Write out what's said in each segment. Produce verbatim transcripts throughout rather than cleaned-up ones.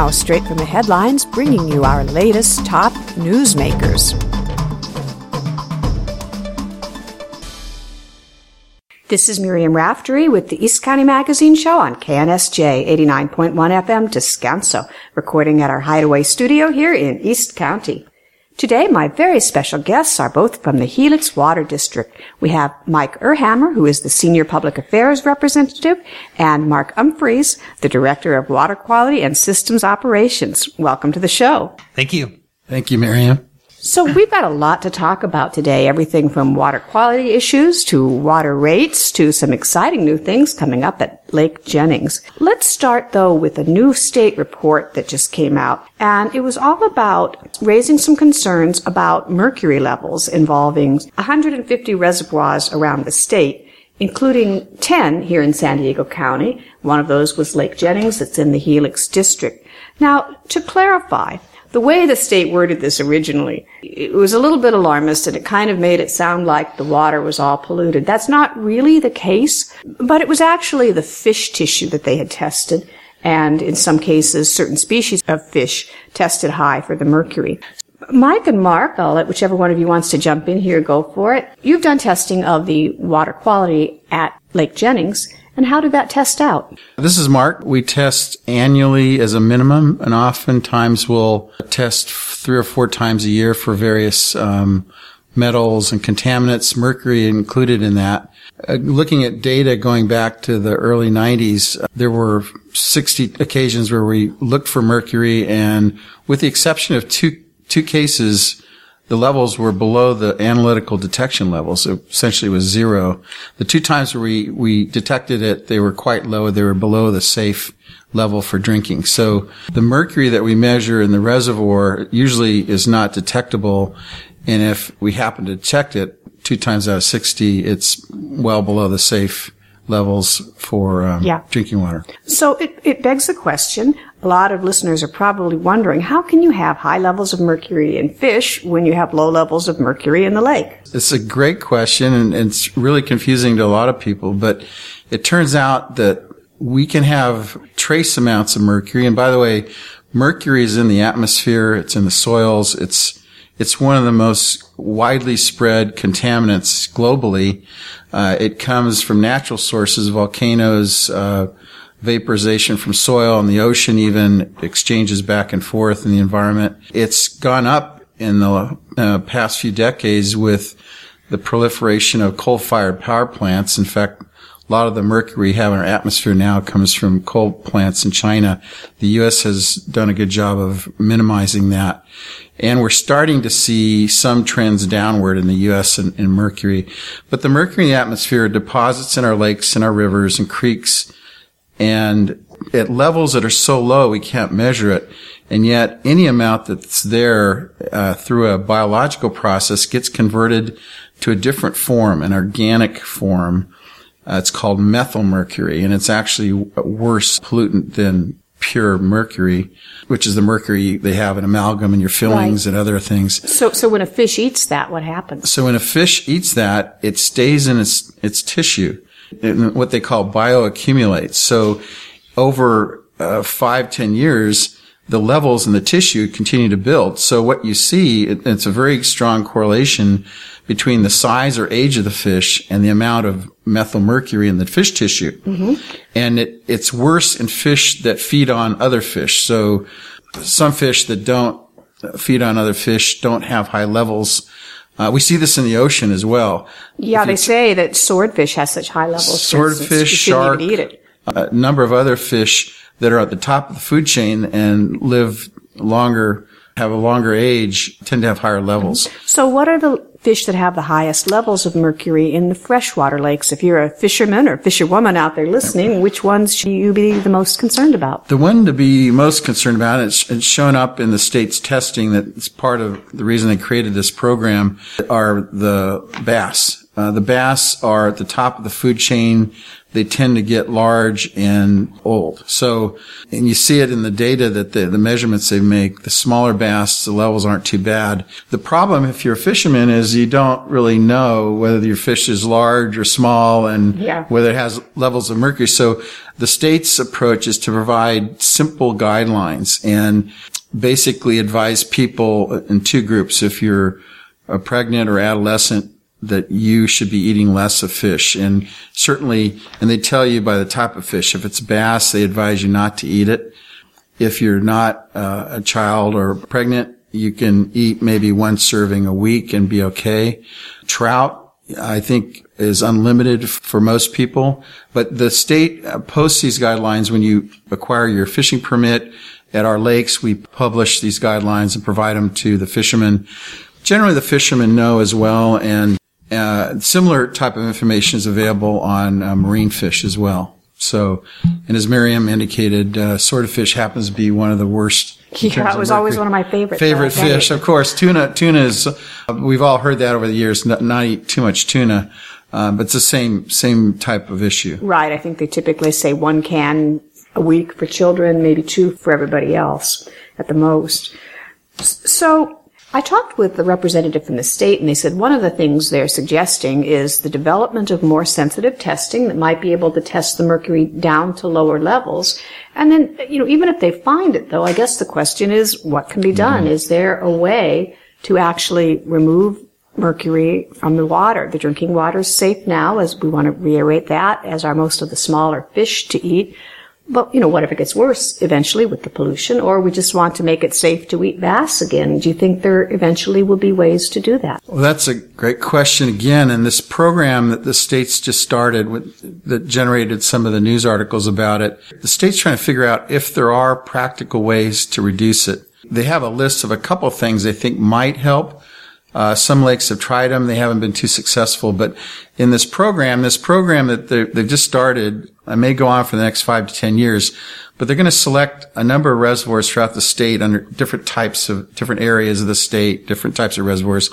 now, straight from the headlines, bringing you our latest top newsmakers. This is Miriam Raftery with the East County Magazine Show on K N S J eighty-nine point one F M Descanso, recording at our Hideaway studio here in East County. Today, my very special guests are both from the Helix Water District. We have Mike Erhammer, who is the Senior Public Affairs Representative, and Mark Humphreys, the Director of Water Quality and Systems Operations. Welcome to the show. Thank you. Thank you, Miriam. So we've got a lot to talk about today, everything from water quality issues to water rates to some exciting new things coming up at Lake Jennings. Let's start, though, with a new state report that just came out, and it was all about raising some concerns about mercury levels involving one hundred fifty reservoirs around the state, including ten here in San Diego County. One of those was Lake Jennings that's in the Helix District. Now, to clarify, the way the state worded this originally, it was a little bit alarmist, and it kind of made it sound like the water was all polluted. That's not really the case, but it was actually the fish tissue that they had tested, and in some cases, certain species of fish tested high for the mercury. Mike and Mark, I'll let whichever one of you wants to jump in here go for it. You've done testing of the water quality at Lake Jennings. And how did that test out? This is Mark. We test annually as a minimum, and oftentimes we'll test three or four times a year for various um, metals and contaminants, mercury included in that. Uh, looking at data going back to the early nineties, uh, there were sixty occasions where we looked for mercury, and with the exception of two two cases, the levels were below the analytical detection levels. So essentially it was zero. The two times where we, we detected it, they were quite low. They were below the safe level for drinking. So the mercury that we measure in the reservoir usually is not detectable. And if we happen to detect it two times out of sixty, it's well below the safe levels for um, yeah. drinking water. So it, it begs the question, a lot of listeners are probably wondering, how can you have high levels of mercury in fish when you have low levels of mercury in the lake? It's a great question, and it's really confusing to a lot of people, but it turns out that we can have trace amounts of mercury. And by the way, mercury is in the atmosphere, it's in the soils, it's It's one of the most widely spread contaminants globally. Uh, it comes from natural sources, volcanoes, uh, vaporization from soil, and the ocean even exchanges back and forth in the environment. It's gone up in the uh, past few decades with the proliferation of coal-fired power plants. In fact, a lot of the mercury we have in our atmosphere now comes from coal plants in China. The U S has done a good job of minimizing that. And we're starting to see some trends downward in the U S in, in mercury. But the mercury in the atmosphere deposits in our lakes and our rivers and creeks. And at levels that are so low, we can't measure it. And yet any amount that's there uh, through a biological process gets converted to a different form, an organic form. Uh, it's called methylmercury, and it's actually a worse pollutant than pure mercury, which is the mercury they have in amalgam in your fillings right. and other things. So, so when a fish eats that, what happens? So when a fish eats that, it stays in its, its tissue, and what they call bioaccumulates. So over uh, five, ten years, the levels in the tissue continue to build. So what you see, it, it's a very strong correlation between the size or age of the fish and the amount of methylmercury in the fish tissue. Mm-hmm. And it, it's worse in fish that feed on other fish. So some fish that don't feed on other fish don't have high levels. Uh, we see this in the ocean as well. Yeah, they say that swordfish has such high levels. Swordfish, shark, eat it. a number of other fish that are at the top of the food chain and live longer, have a longer age, tend to have higher levels. So what are the fish that have the highest levels of mercury in the freshwater lakes? If you're a fisherman or fisherwoman out there listening, which ones should you be the most concerned about? The one to be most concerned about, it's, it's shown up in the state's testing that it's part of the reason they created this program, are the bass. Uh, the bass are at the top of the food chain they tend to get large and old. So, and you see it in the data that the, the measurements they make, the smaller bass, the levels aren't too bad. The problem if you're a fisherman is you don't really know whether your fish is large or small and yeah. whether it has levels of mercury. So the state's approach is to provide simple guidelines and basically advise people in two groups. If you're a pregnant or adolescent, that you should be eating less of fish. And certainly, and they tell you by the type of fish. If it's bass, they advise you not to eat it. If you're not uh, a child or pregnant, you can eat maybe one serving a week and be okay. Trout, I think, is unlimited for most people. But the state posts these guidelines when you acquire your fishing permit. At our lakes, we publish these guidelines and provide them to the fishermen. Generally, the fishermen know as well, and uh similar type of information is available on uh, marine fish as well. So, and as Miriam indicated, uh, swordfish happens to be one of the worst. Yeah, it was always one of my favorites. Favorite fish, of course. Tuna, tuna is, uh, we've all heard that over the years, not, not eat too much tuna, uh, but it's the same, same type of issue. Right. I think they typically say one can a week for children, maybe two for everybody else at the most. So, I talked with the representative from the state, and they said one of the things they're suggesting is the development of more sensitive testing that might be able to test the mercury down to lower levels. And then, you know, even if they find it, though, I guess the question is what can be done? Mm-hmm. Is there a way to actually remove mercury from the water? The drinking water is safe now, as we want to reiterate that, as are most of the smaller fish to eat. But, you know, what if it gets worse eventually with the pollution, or we just want to make it safe to eat bass again? Do you think there eventually will be ways to do that? Well, that's a great question again. And this program that the state's just started with, that generated some of the news articles about it, the state's trying to figure out if there are practical ways to reduce it. They have a list of a couple of things they think might help. Uh, some lakes have tried them. They haven't been too successful. But in this program, this program that they've just started, I may go on for the next five to ten years, but they're going to select a number of reservoirs throughout the state under different types of, different areas of the state, different types of reservoirs,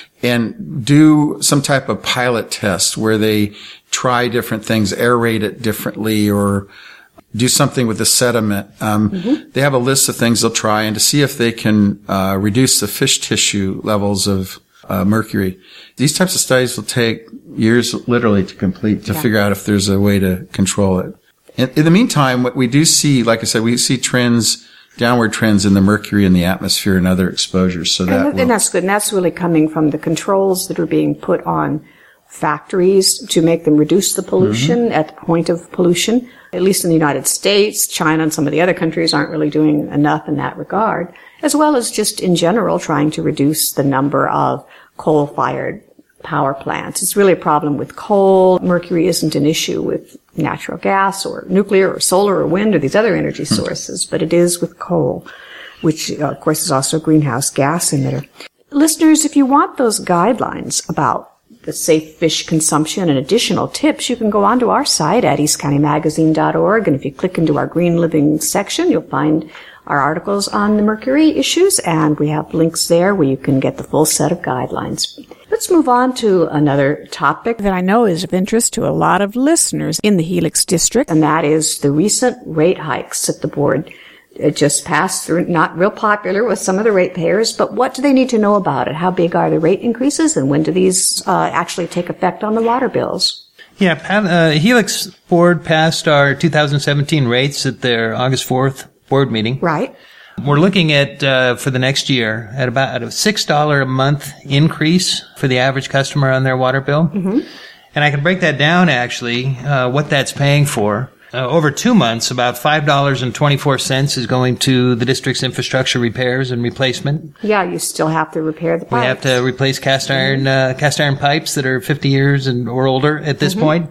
and do some type of pilot test where they try different things, aerate it differently, or do something with the sediment. Um, mm-hmm. They have a list of things they'll try, and to see if they can uh, reduce the fish tissue levels of uh, mercury. These types of studies will take years literally to complete to yeah. figure out if there's a way to control it. In, in the meantime, what we do see, like I said, we see trends, downward trends in the mercury in the atmosphere and other exposures. So that and, and that's good. And that's really coming from the controls that are being put on factories to make them reduce the pollution mm-hmm. at the point of pollution. At least in the United States, China and some of the other countries aren't really doing enough in that regard, as well as just in general trying to reduce the number of coal-fired power plants. It's really a problem with coal. Mercury isn't an issue with natural gas or nuclear or solar or wind or these other energy sources, but it is with coal, which, of course, is also a greenhouse gas emitter. Listeners, if you want those guidelines about the safe fish consumption and additional tips, you can go onto our site at east county magazine dot org, and if you click into our Green Living section, you'll find our articles on the mercury issues, and we have links there where you can get the full set of guidelines. Let's move on to another topic that I know is of interest to a lot of listeners in the Helix District, and that is the recent rate hikes that the board It just passed through, not real popular with some of the ratepayers, but what do they need to know about it? How big are the rate increases, and when do these uh, actually take effect on the water bills? Yeah, uh, Helix Board passed our two thousand seventeen rates at their August fourth board meeting. Right. We're looking at, uh, for the next year, at about a six dollars a month increase for the average customer on their water bill. Mm-hmm. And I can break that down, actually, uh, what that's paying for. Uh, over two months, about five dollars and twenty-four cents is going to the district's infrastructure repairs and replacement. Yeah, you still have to repair the pipes. We have to replace cast iron, uh, cast iron pipes that are fifty years and or older at this mm-hmm. point.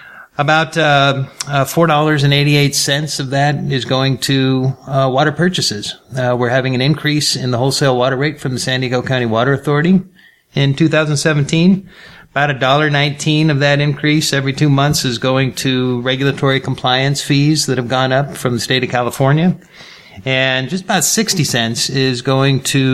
About uh, uh, four dollars and eighty-eight cents of that is going to uh, water purchases. Uh, we're having an increase in the wholesale water rate from the San Diego County Water Authority in two thousand seventeen. About one dollar and nineteen cents of that increase every two months is going to regulatory compliance fees that have gone up from the state of California. And just about sixty cents is going to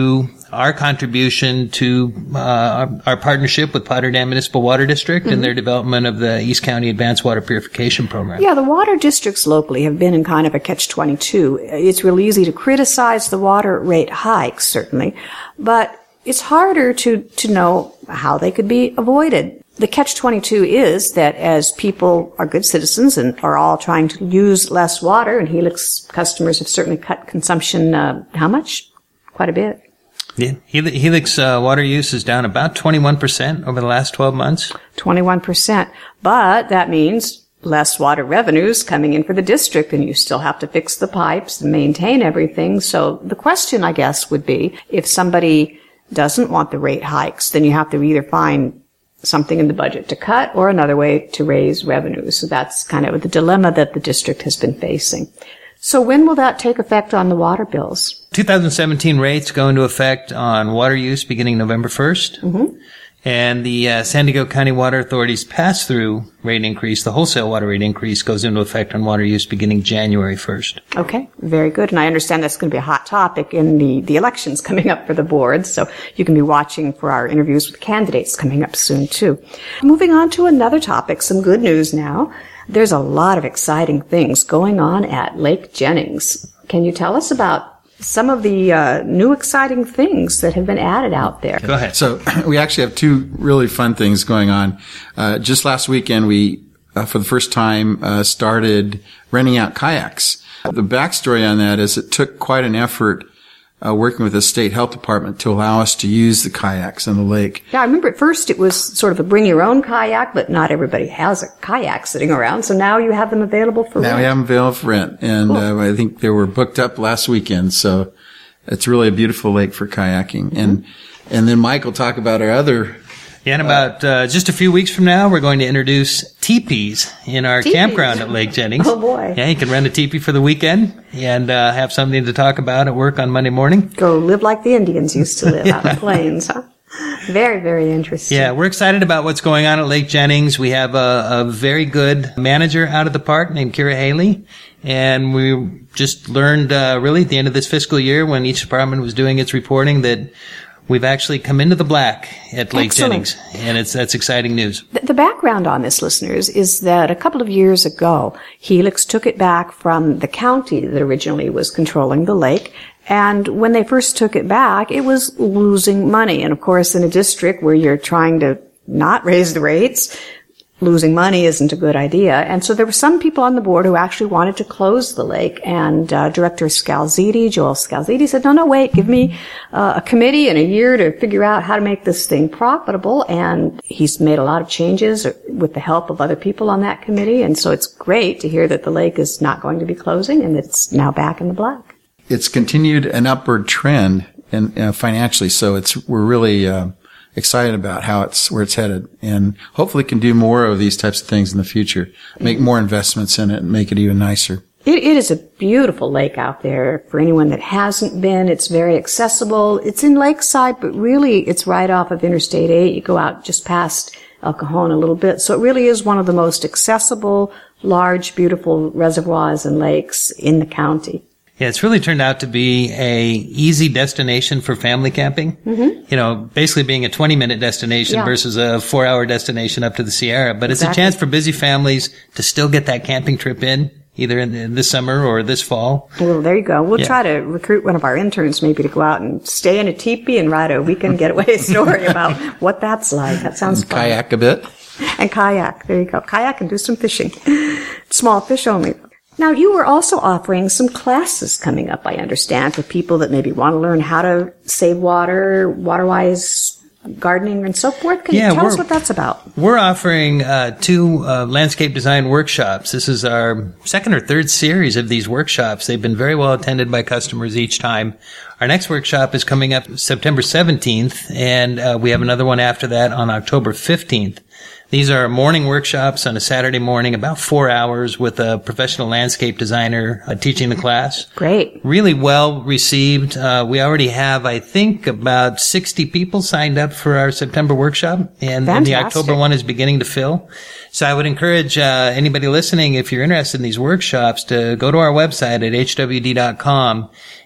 our contribution to uh, our, our partnership with Potter Dam Municipal Water District mm-hmm. and their development of the East County Advanced Water Purification Program. Yeah, the water districts locally have been in kind of a catch twenty-two. It's real easy to criticize the water rate hikes, certainly, but it's harder to, to know how they could be avoided. The catch twenty-two is that as people are good citizens and are all trying to use less water, and Helix customers have certainly cut consumption, uh, how much? Quite a bit. Yeah, Helix uh, water use is down about twenty-one percent over the last twelve months. twenty-one percent. But that means less water revenues coming in for the district, and you still have to fix the pipes and maintain everything. So the question, I guess, would be if somebody doesn't want the rate hikes, then you have to either find something in the budget to cut or another way to raise revenues. So that's kind of the dilemma that the district has been facing. So when will that take effect on the water bills? two thousand seventeen rates go into effect on water use beginning November first. Mm-hmm. And the uh, San Diego County Water Authority's pass-through rate increase, the wholesale water rate increase, goes into effect on water use beginning January first. Okay, very good. And I understand that's going to be a hot topic in the, the elections coming up for the board. So you can be watching for our interviews with candidates coming up soon, too. Moving on to another topic, some good news now. There's a lot of exciting things going on at Lake Jennings. Can you tell us about some of the uh, new exciting things that have been added out there? Go ahead. So we actually have two really fun things going on. Uh, just last weekend, we, uh, for the first time, uh, started renting out kayaks. The backstory on that is it took quite an effort Uh, working with the state health department to allow us to use the kayaks in the lake. Yeah, I remember at first it was sort of a bring your own kayak, but not everybody has a kayak sitting around. So now you have them available for now rent. Now we have them available for rent. And cool. uh, I think they were booked up last weekend. So it's really a beautiful lake for kayaking. Mm-hmm. And and then Mike will talk about our other... Yeah, in about uh, just a few weeks from now, we're going to introduce teepees in our Teepees. campground at Lake Jennings. Oh, boy. Yeah, you can rent a teepee for the weekend and uh, have something to talk about at work on Monday morning. Go live like the Indians used to live out in the plains, huh? Very, very interesting. Yeah, we're excited about what's going on at Lake Jennings. We have a, a very good manager out of the park named Kira Haley. And we just learned uh, really at the end of this fiscal year when each department was doing its reporting that we've actually come into the black at Lake Excellent. Jennings, and it's that's exciting news. The, the background on this, listeners, is that a couple of years ago, Helix took it back from the county that originally was controlling the lake, and when they first took it back, it was losing money. And of course, in a district where you're trying to not raise the rates, losing money isn't a good idea. And so there were some people on the board who actually wanted to close the lake. And uh, Director Scalziti, Joel Scalziti, said, no, no, wait, give me uh, a committee and a year to figure out how to make this thing profitable. And he's made a lot of changes with the help of other people on that committee. And so it's great to hear that the lake is not going to be closing and that it's now back in the black. It's continued an upward trend and uh, financially. So it's we're really... Uh, excited about how it's, where it's headed, and hopefully can do more of these types of things in the future, make more investments in it and make it even nicer. It, it is a beautiful lake out there. For anyone that hasn't been, it's very accessible. It's in Lakeside, but really it's right off of Interstate eight. You go out just past El Cajon a little bit. So it really is one of the most accessible, large, beautiful reservoirs and lakes in the county. Yeah, it's really turned out to be a easy destination for family camping. Mm-hmm. You know, basically being a twenty minute destination yeah. versus a four hour destination up to the Sierra. But exactly. It's a chance for busy families to still get that camping trip in, either in, in this summer or this fall. Well, there you go. We'll yeah. try to recruit one of our interns maybe to go out and stay in a teepee and write a weekend getaway story about what that's like. That sounds and fun. Kayak a bit. And kayak. There you go. Kayak and do some fishing. Small fish only. Now, you were also offering some classes coming up, I understand, for people that maybe want to learn how to save water, water-wise gardening, and so forth. Can yeah, you tell us what that's about? We're offering uh, two uh, landscape design workshops. This is our second or third series of these workshops. They've been very well attended by customers each time. Our next workshop is coming up September seventeenth, and uh, we have another one after that on October fifteenth. These are morning workshops on a Saturday morning, about four hours with a professional landscape designer uh, teaching the class. Great. Really well received. Uh, we already have, I think, about sixty people signed up for our September workshop, and, and the October one is beginning to fill. So I would encourage uh, anybody listening, if you're interested in these workshops, to go to our website at h w d dot com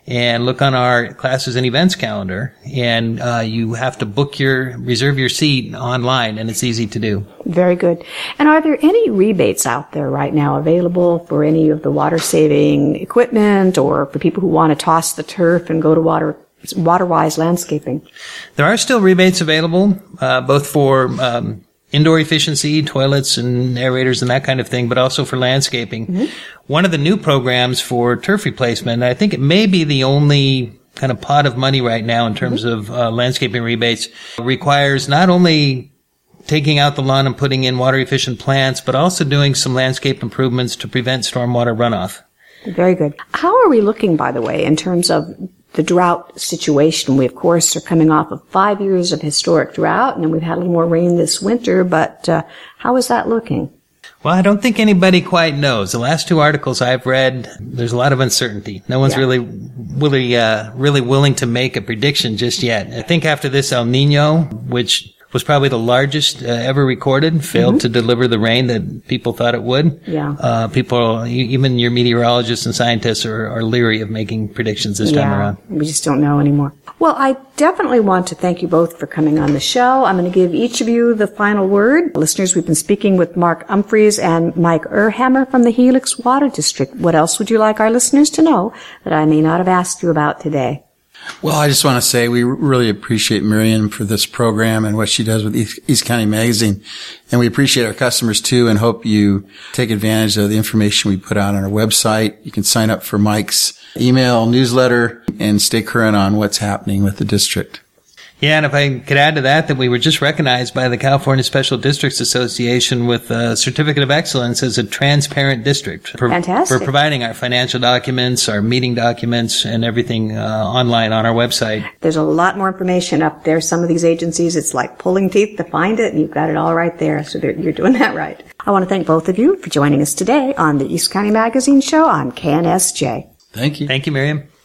and look on our classes and events calendar, and uh, you have to book your, reserve your seat online, and it's easy to do. Very good. And are there any rebates out there right now available for any of the water-saving equipment or for people who want to toss the turf and go to water Waterwise Landscaping? There are still rebates available, uh, both for um, indoor efficiency, toilets and aerators and that kind of thing, but also for landscaping. Mm-hmm. One of the new programs for turf replacement, I think it may be the only kind of pot of money right now in terms mm-hmm. of uh, landscaping rebates, requires not only taking out the lawn and putting in water efficient plants, but also doing some landscape improvements to prevent stormwater runoff. Very good. How are we looking, by the way, in terms of the drought situation? We, of course, are coming off of five years of historic drought, and we've had a little more rain this winter, but uh, how is that looking? Well, I don't think anybody quite knows. The last two articles I've read, there's a lot of uncertainty. No one's yeah. really, really, uh, really willing to make a prediction just yet. I think after this El Nino, which was probably the largest uh, ever recorded, failed mm-hmm. to deliver the rain that people thought it would. Yeah. Uh, people, even your meteorologists and scientists are, are leery of making predictions this yeah, time around. We just don't know anymore. Well, I definitely want to thank you both for coming on the show. I'm going to give each of you the final word. Listeners, we've been speaking with Mark Humphreys and Mike Urhammer from the Helix Water District. What else would you like our listeners to know that I may not have asked you about today? Well, I just want to say we really appreciate Miriam for this program and what she does with East County Magazine. And we appreciate our customers too and hope you take advantage of the information we put out on our website. You can sign up for Mike's email newsletter and stay current on what's happening with the district. Yeah, and if I could add to that, that we were just recognized by the California Special Districts Association with a Certificate of Excellence as a transparent district. For, Fantastic. For providing our financial documents, our meeting documents, and everything uh, online on our website. There's a lot more information up there. Some of these agencies, it's like pulling teeth to find it, and you've got it all right there, so you're doing that right. I want to thank both of you for joining us today on the East County Magazine Show on K N S J. Thank you. Thank you, Miriam.